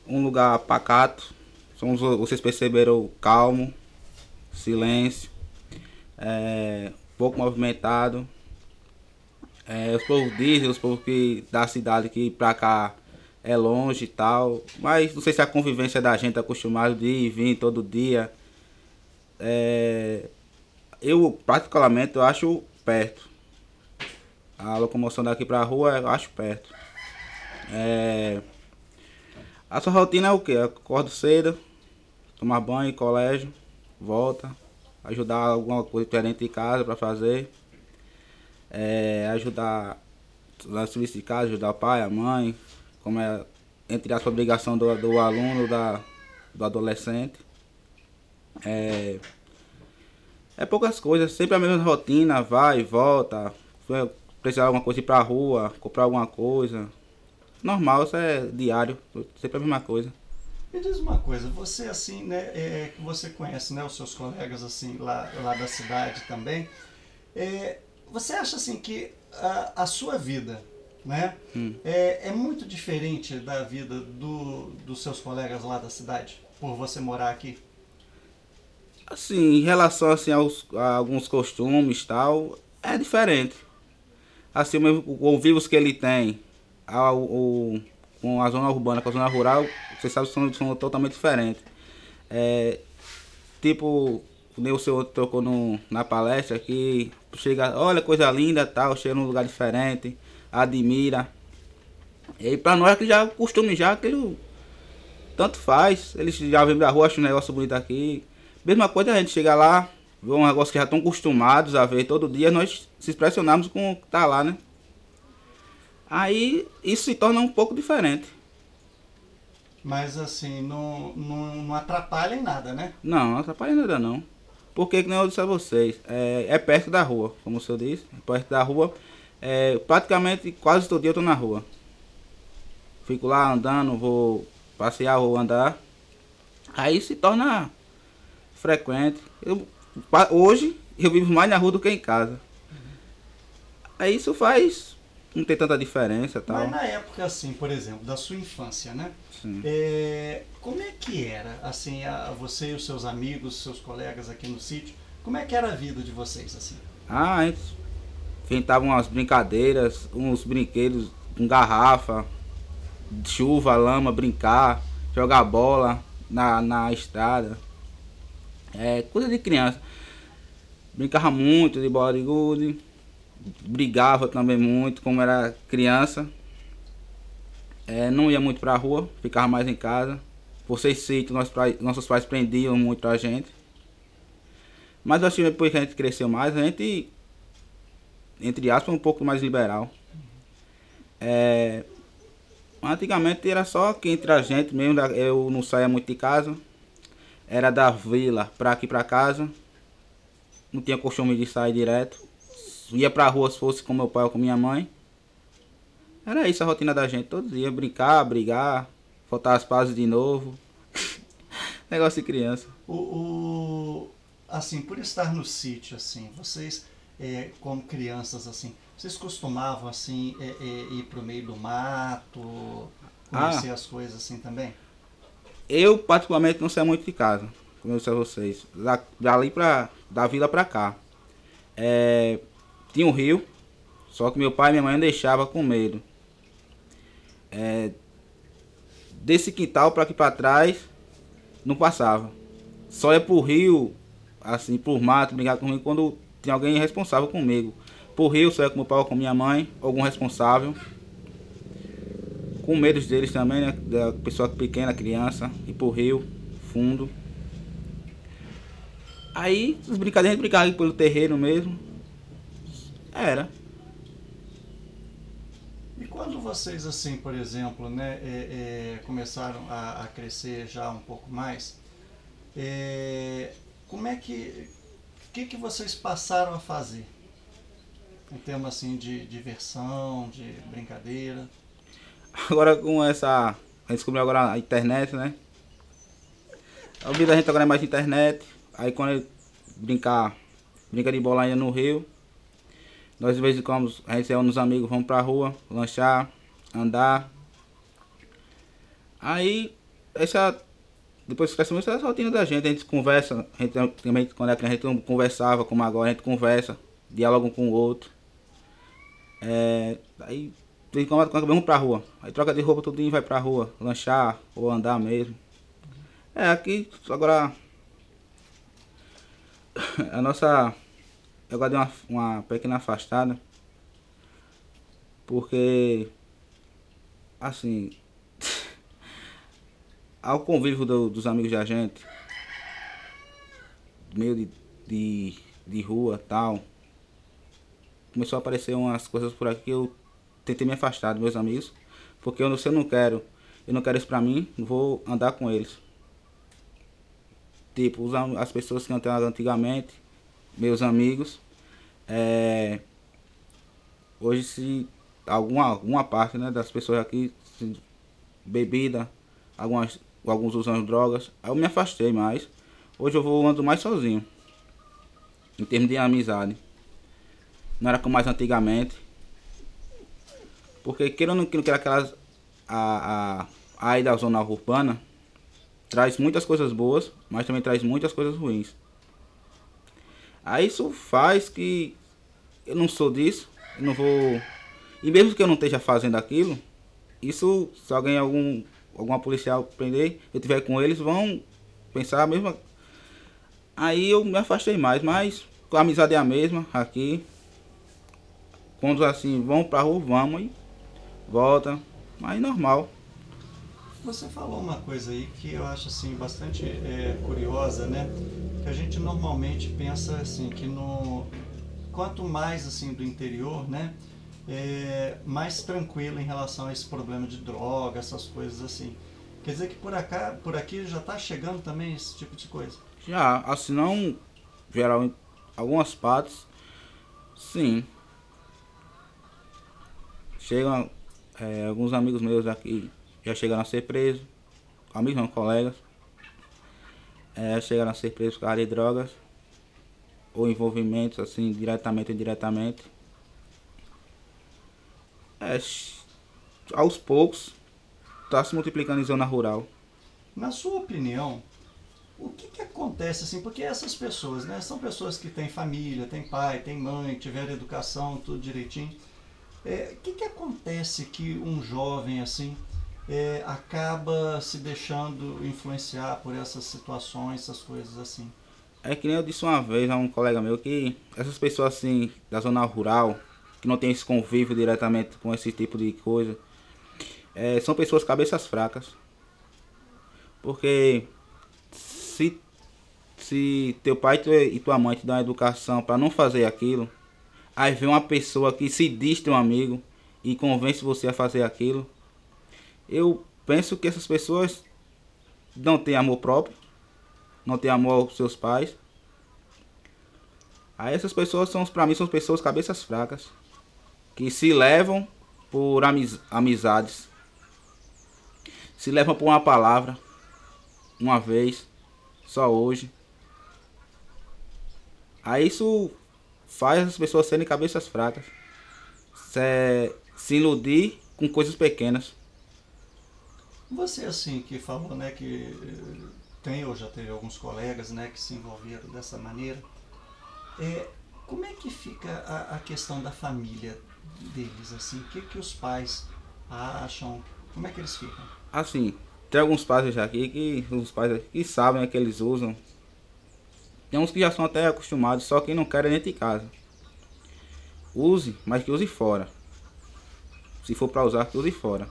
um lugar pacato. Vocês perceberam, calmo, silêncio, pouco movimentado. Os povos dizem, os povos que da cidade que pra cá é longe e tal, mas não sei se a convivência da gente é acostumado de ir e vir todo dia. Eu particularmente eu acho perto. A locomoção daqui pra rua eu acho perto. A sua rotina é o quê? Eu acordo cedo, tomar banho, colégio, volta, ajudar alguma coisa diferente em casa pra fazer, ajudar lá no serviço de casa, ajudar o pai, a mãe, como é entre as obrigações do aluno, do adolescente. É poucas coisas, sempre a mesma rotina, vai e volta, precisar de alguma coisa ir pra rua, comprar alguma coisa. Normal, isso é diário, sempre a mesma coisa. Me diz uma coisa, você assim, né, que você conhece, né, os seus colegas assim lá da cidade também, você acha assim que a sua vida, né, é muito diferente da vida dos seus colegas lá da cidade, por você morar aqui? Assim, em relação assim, a alguns costumes e tal, é diferente. Assim, o convívio que ele tem com a zona urbana, com a zona rural, você sabe que são totalmente diferentes. É, tipo, nem o senhor tocou na palestra que chega, olha coisa linda tal, chega num lugar diferente, admira. E aí pra nós que já é costume já, aquele tanto faz, eles já vêm da rua, acham um negócio bonito aqui. Mesma coisa a gente chega lá, vê um negócio que já estão acostumados a ver todo dia, nós se impressionamos com o que tá lá, né? Aí isso se torna um pouco diferente. Mas assim, não atrapalha em nada, né? Não, não atrapalha nada não. Porque, que nem eu disse a vocês, é perto da rua, como o senhor disse, é perto da rua. Praticamente quase todo dia eu tô na rua. Fico lá andando, vou passear, vou andar. Aí se torna frequente. Hoje eu vivo mais na rua do que em casa. Aí isso faz não ter tanta diferença e Mas tal. na época, assim, por exemplo, da sua infância, né? Sim. Como é que era, assim, você e os seus amigos, seus colegas aqui no sítio, como é que era a vida de vocês, assim? Ah, a gente inventava umas brincadeiras, uns brinquedos com garrafa, chuva, lama, brincar, jogar bola na estrada. É coisa de criança. Brincava muito de bola de gude, brigava também muito, como era criança. Não ia muito pra rua, ficava mais em casa. Por ser sítio, nossos pais prendiam muito a gente. Mas acho que depois que a gente cresceu mais, a gente, entre aspas, um pouco mais liberal. Antigamente era só aqui entre a gente mesmo, eu não saía muito de casa. Era da vila pra aqui pra casa. Não tinha costume de sair direto. Ia pra rua se fosse com meu pai ou com minha mãe. Era isso a rotina da gente, todos os dias, brincar, brigar, faltar as pazes de novo. Negócio de criança. O, assim, por estar no sítio, assim, vocês, como crianças, assim, vocês costumavam, assim, ir pro meio do mato, Ah, conhecer as coisas assim também? eu particularmente não saio muito de casa, como eu disse a vocês. Dali da vila pra cá. É, tinha um rio, só que meu pai e minha mãe não deixavam com medo. Desse quintal pra aqui pra trás, não passava. Só ia pro rio, assim, pro mato, brincar comigo quando tinha alguém responsável comigo. Pro rio, só ia com meu pai ou com minha mãe, algum responsável. Com medo deles também, né? Da pessoa pequena, criança, ir pro rio, fundo. Aí, as brincadeiras brincavam pelo terreiro mesmo. Era. E quando vocês, assim, por exemplo, né, começaram a crescer já um pouco mais, como é que vocês passaram a fazer? Em termos, assim, de diversão, de brincadeira? Agora com essa. A gente descobriu agora a internet, né? A vida da gente agora é mais internet. Aí quando ele brinca de bola ainda no rio. Nós de vez em quando a gente reúne os amigos, vamos pra rua, lanchar, andar. Aí essa, depois que crescemos, essa é a rotina da gente. A gente conversa, a gente também, quando é criança, a gente não conversava como agora, a gente conversa, dialoga um com o outro. Aí, quando vamos pra rua, aí troca de roupa tudinho e vai pra rua, lanchar ou andar mesmo. Aqui, agora, a nossa, eu agora dei uma pequena afastada, porque, assim, ao convívio dos amigos da gente, meio de, de rua tal, começou a aparecer umas coisas por aqui que eu tentei me afastar dos meus amigos, porque se eu não quero isso pra mim, vou andar com eles. Tipo, as pessoas que andavam antigamente, meus amigos, é, hoje se alguma parte, né, das pessoas aqui, se, bebida, alguns usam drogas, aí eu me afastei mais. Hoje eu vou ando mais sozinho, em termos de amizade. Não era como mais antigamente. Porque queira ou não queira aquelas. A aí da zona urbana traz muitas coisas boas, mas também traz muitas coisas ruins. Aí isso faz que eu não sou disso, eu não vou. E mesmo que eu não esteja fazendo aquilo, isso, se alguém, alguma policial prender, eu tiver com eles, vão pensar a mesma. Aí eu me afastei mais, mas a amizade é a mesma aqui. Quando assim vão pra rua, vamos e volta. Mas normal. Você falou uma coisa aí que eu acho assim bastante curiosa, né? Que a gente normalmente pensa assim que no quanto mais assim do interior, né? Mais tranquilo em relação a esse problema de droga, essas coisas assim. Quer dizer que por aqui já está chegando também esse tipo de coisa. Já, assim não geral em algumas partes, sim. Chegam alguns amigos meus aqui já chegaram a ser presos, amigos não, colegas, chegaram a ser presos por causa de drogas ou envolvimentos assim diretamente ou indiretamente. É, aos poucos está se multiplicando em zona rural. Na sua opinião, o que acontece assim? Porque essas pessoas, né? São pessoas que têm família, têm pai, têm mãe, tiveram educação, tudo direitinho. Que acontece que um jovem assim acaba se deixando influenciar por essas situações, essas coisas assim? É que nem eu disse uma vez a um colega meu que essas pessoas assim da zona rural, que não tem esse convívio diretamente com esse tipo de coisa, são pessoas cabeças fracas. Porque se, se teu pai e tua mãe te dão uma educação para não fazer aquilo, aí vem uma pessoa que se diz teu amigo e convence você a fazer aquilo, eu penso que essas pessoas não têm amor próprio, não têm amor aos seus pais. Aí essas pessoas são, pra mim, são pessoas cabeças fracas, que se levam por amizades, se levam por uma palavra, uma vez, só hoje. Aí isso faz as pessoas serem cabeças fracas, se iludir com coisas pequenas. Você assim que falou, né, que tem ou já teve alguns colegas, né, que se envolveram dessa maneira. É, como é que fica a questão da família deles assim? O que os pais acham? Como é que eles ficam? Assim, tem alguns pais já aqui que os pais aqui que sabem que eles usam. Tem uns que já são até acostumados, só que não querem dentro de casa. Use, mas que use fora. Se for para usar, que use fora.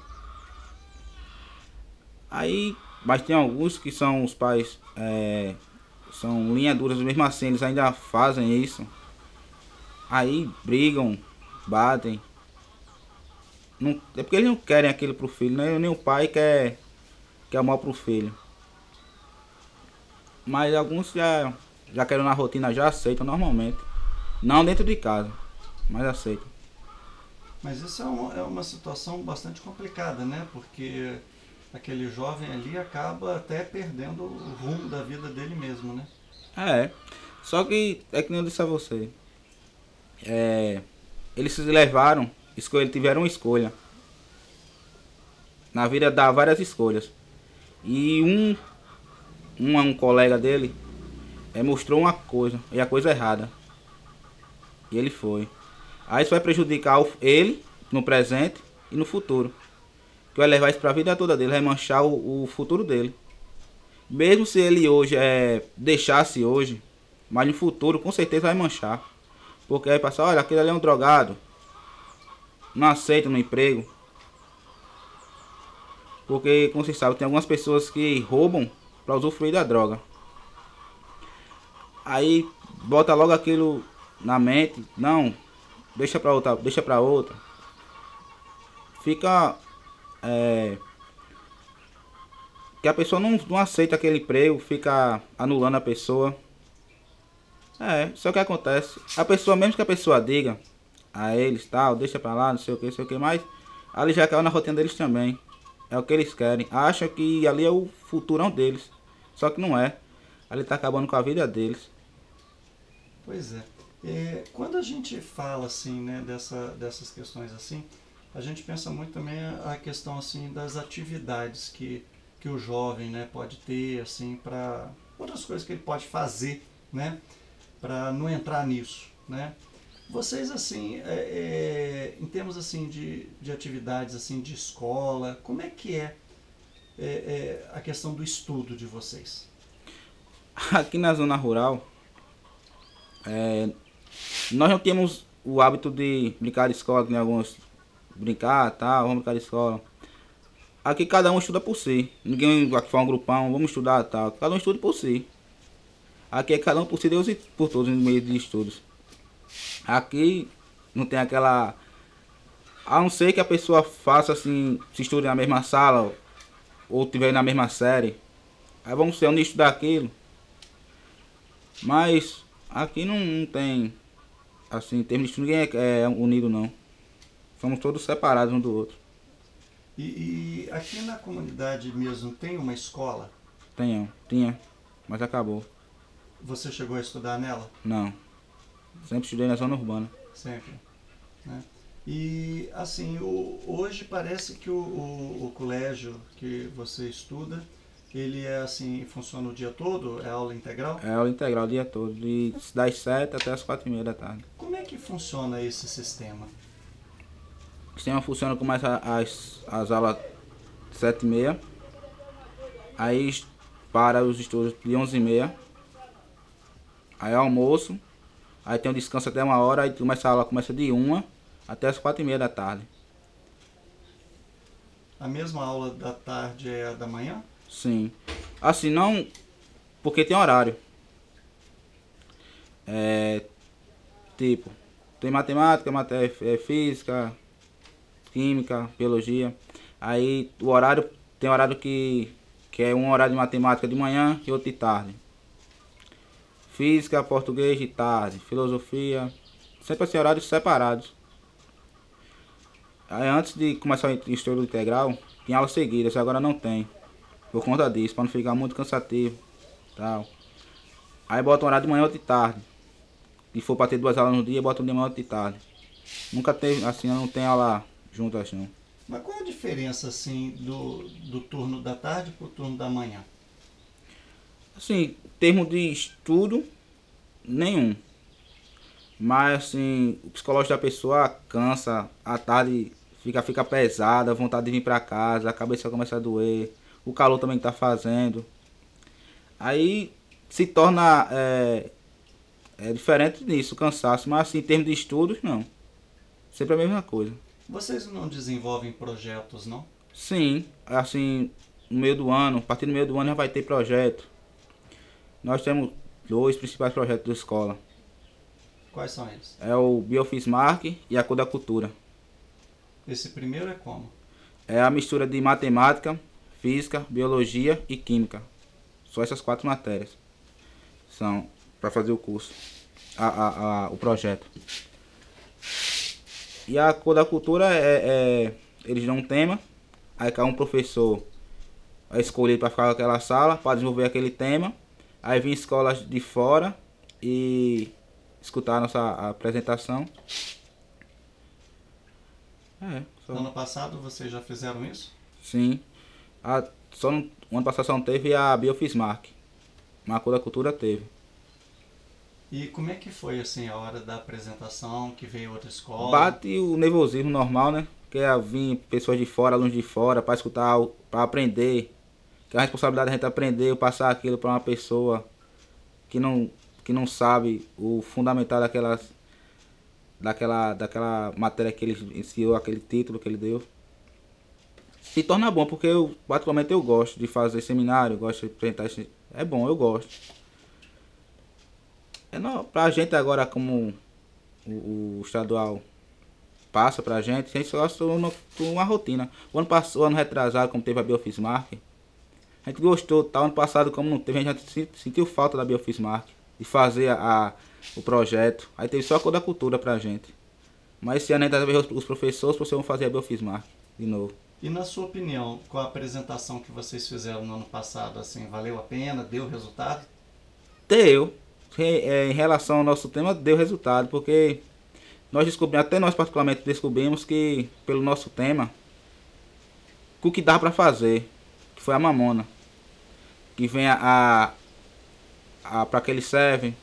Aí, mas tem alguns que são os pais, são linha duras, mesmo assim eles ainda fazem isso. Aí brigam, batem. Não, é porque eles não querem aquilo pro filho, né? Nem o pai quer mal pro filho. Mas alguns já querem na rotina, já aceitam normalmente. Não dentro de casa, mas aceitam. Mas isso é uma situação bastante complicada, né? Porque aquele jovem ali acaba até perdendo o rumo da vida dele mesmo, né? É. Só que é que nem eu disse a você. Eles se levaram, tiveram uma escolha. Na vida dá várias escolhas. E um colega dele mostrou uma coisa, e a coisa errada. E ele foi. Aí isso vai prejudicar ele no presente e no futuro. Que vai levar isso pra vida toda dele, vai manchar o futuro dele. Mesmo se ele hoje deixasse hoje, mas no futuro com certeza vai manchar. Porque aí passa, olha, aquele ali é um drogado, não aceita no emprego. Porque, como vocês sabem, tem algumas pessoas que roubam para usufruir da droga. Aí bota logo aquilo na mente, não, deixa pra outra, deixa pra outra. Fica que a pessoa não aceita aquele emprego, fica anulando a pessoa. Isso é o que acontece. A pessoa, mesmo que a pessoa diga a eles, tal, deixa pra lá, não sei o que mais, ali já caiu na rotina deles também. É o que eles querem. Acham que ali é o futurão deles. Só que não é. Ali tá acabando com a vida deles. Pois é. Quando a gente fala assim, né, dessas questões assim, a gente pensa muito também a questão assim das atividades que o jovem, né, pode ter assim para outras coisas que ele pode fazer, né, para não entrar nisso, né? Vocês assim, em termos assim de atividades assim de escola, como é que a questão do estudo de vocês? Aqui na zona rural, nós não temos o hábito de brincar de escola, que nem alguns brincar, tá, vamos brincar de escola. Aqui cada um estuda por si. Ninguém aqui faz um grupão, vamos estudar, tal. Cada um estuda por si. Aqui é cada um por si, Deus e por todos no meio de estudos. Aqui não tem aquela. A não ser que a pessoa faça assim, se estude na mesma sala ou tiver na mesma série. Aí vamos ser unistas daquilo. Mas aqui não tem, assim, em termos de estudo, ninguém é unido não. Somos todos separados um do outro. E aqui na comunidade mesmo tem uma escola? Tinha, mas acabou. Você chegou a estudar nela? Não. Sempre estudei na zona urbana. Sempre, né? E assim, hoje parece que o colégio que você estuda, ele é assim, funciona o dia todo? É aula integral? É aula integral o dia todo, das 7 até as 4:30 da tarde. Como é que funciona esse sistema? O sistema funciona, começa as aulas 7:30. Aí para os estudos de 11:30. Aí almoço. Aí tem um descanso até 1 hora. Aí começa a aula, começa de 1 até as 4:30 da tarde. A mesma aula da tarde é a da manhã? Sim. Assim, não. Porque tem horário. Tipo, tem matemática, física, química, biologia. Aí o horário. Tem horário que é um horário de matemática de manhã e outro de tarde. Física, português de tarde. Filosofia. Sempre assim, horários separados. Aí antes de começar o estudo integral, tinha aulas seguidas, agora não tem. Por conta disso, para não ficar muito cansativo. Tal. Aí bota um horário de manhã ou de tarde. Se for para ter 2 aulas no dia, bota um de manhã ou de tarde. Nunca teve, assim, não tem aula juntas não. Mas qual a diferença assim do turno da tarde para o turno da manhã? Assim, em termos de estudo, nenhum. Mas assim, o psicológico da pessoa cansa, a tarde fica pesada, a vontade de vir pra casa, a cabeça começa a doer, o calor também que tá fazendo. Aí se torna diferente nisso, o cansaço, mas assim, em termos de estudos, não. Sempre a mesma coisa. Vocês não desenvolvem projetos, não? Sim, assim, no meio do ano, a partir do meio do ano já vai ter projeto. Nós temos 2 principais projetos da escola. Quais são eles? É o Biofismark e a Cor da Cultura. Esse primeiro é como? É a mistura de matemática, física, biologia e química. Só essas 4 matérias são para fazer o curso, o projeto. E a Cor da Cultura eles dão um tema, aí cada um professor é escolhido para ficar naquela sala, para desenvolver aquele tema. Aí vem escolas de fora e escutar a nossa apresentação. Ano passado vocês já fizeram isso? Sim. Só no o ano passado só não teve a Biofismark. Mas a Cor da Cultura teve. E como é que foi assim a hora da apresentação, que veio outra escola? Bate o nervosismo normal, né? Porque vir pessoas de fora, alunos de fora, para escutar, para aprender. Que a responsabilidade da gente aprender, passar aquilo para uma pessoa que não, que não sabe o fundamental daquela matéria que ele ensinou, aquele título que ele deu. Se torna bom, porque eu, particularmente, eu gosto de fazer seminário, gosto de apresentar. É bom, eu gosto. É não, pra gente agora, como o estadual passa pra gente, a gente só tornou uma rotina. O ano retrasado, como teve a Biofismark, a gente gostou, tá? Ano passado, como não teve, a gente já sentiu falta da Biofismark, de fazer o projeto. Aí teve só a Cor da Cultura pra gente. Mas esse ano ainda vai ver os professores vão fazer a Biofismark de novo. E na sua opinião, com a apresentação que vocês fizeram no ano passado, assim, valeu a pena, deu resultado? Deu. Em relação ao nosso tema, deu resultado, porque nós descobrimos, até nós particularmente descobrimos que, pelo nosso tema, o que dá pra fazer, que foi a mamona. Que vem para que ele serve,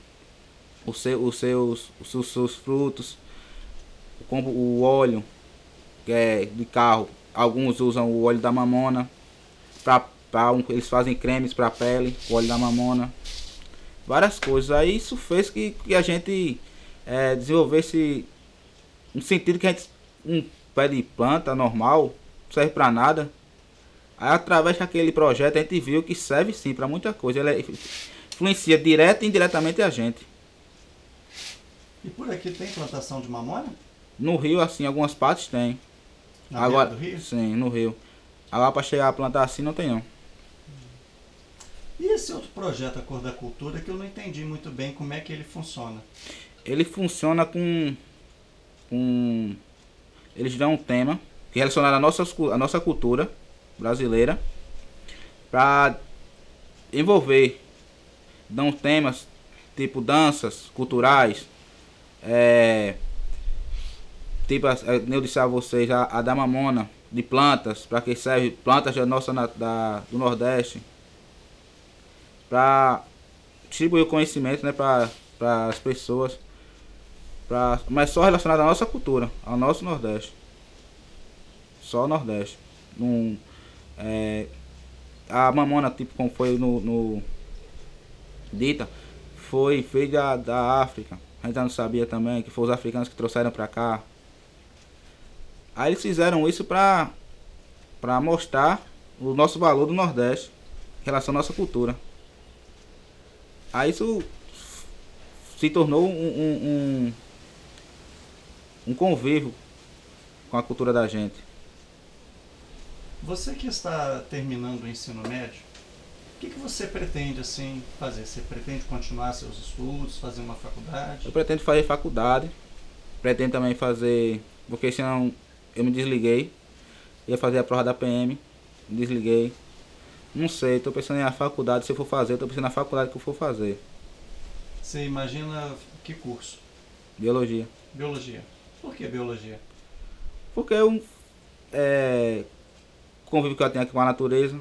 os seus frutos, como o óleo, que é de carro. Alguns usam o óleo da mamona, eles fazem cremes para a pele, o óleo da mamona, várias coisas. Aí isso fez que a gente desenvolvesse um sentido que a gente, um pé de planta normal, não serve para nada. Aí através daquele projeto a gente viu que serve sim para muita coisa. Ele influencia direta e indiretamente a gente. E por aqui tem plantação de mamona? No Rio, assim, algumas partes tem. Na beira Agora, do rio? sim, no Rio. Agora para chegar a plantar assim não tem não. E esse outro projeto, a Cor da Cultura, que eu não entendi muito bem como é que ele funciona. Ele funciona com eles dão um tema que é relacionado à nossa cultura brasileira para envolver. Dão temas tipo danças culturais, é, tipo, eu disse a vocês, a da mamona, de plantas, para que serve plantas da nossa do Nordeste, para distribuir o conhecimento, né, para as pessoas, mas só relacionado à nossa cultura, ao nosso Nordeste, só o Nordeste. Num, é, a mamona, tipo como foi no dita, veio da África. A gente já não sabia também que foram os africanos que trouxeram para cá. Aí eles fizeram isso para mostrar o nosso valor do Nordeste em relação à nossa cultura. Aí isso se tornou um convívio com a cultura da gente. Você que está terminando o ensino médio, o que você pretende assim fazer? Você pretende continuar seus estudos, fazer uma faculdade? Eu pretendo fazer faculdade, pretendo também fazer, porque senão eu me desliguei, ia fazer a prova da PM, me desliguei. Não sei, estou pensando em faculdade, se eu for fazer, estou pensando na faculdade que eu for fazer. Você imagina que curso? Biologia. Biologia. Por que biologia? Porque eu convívio que eu tenho aqui com a natureza.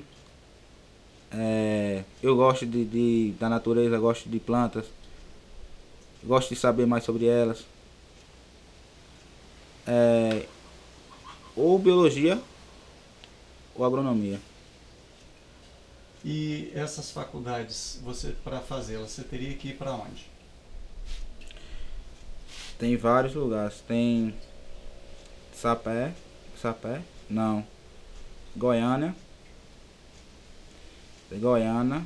Eu gosto da natureza, gosto de plantas, gosto de saber mais sobre elas. Ou biologia ou agronomia. E essas faculdades, você para fazê-las, você teria que ir para onde? Tem vários lugares. Tem Sapé, não. Goiânia. Tem Goiânia.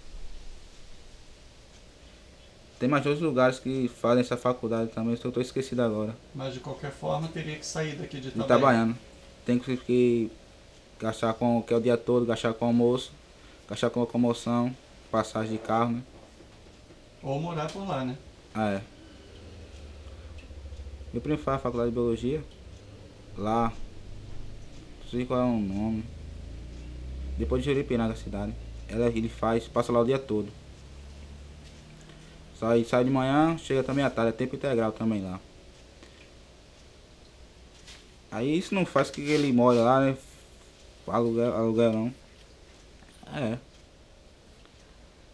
Tem mais dois lugares que fazem essa faculdade também, só estou esquecido agora. Mas de qualquer forma teria que sair daqui de De Itabaiana. Itabaiana. Tem que gastar com, que é o dia todo, gastar com almoço, gastar com locomoção, passagem de carro, né? Ou morar por lá, né? É. Meu primo faz a faculdade de biologia lá, não sei qual é o nome. Depois de Juripiranga, a cidade. Ele faz, passa lá o dia todo. Sai de manhã, chega também à tarde, é tempo integral também lá. Aí isso não faz que ele mora lá, né? Aluguel não. É.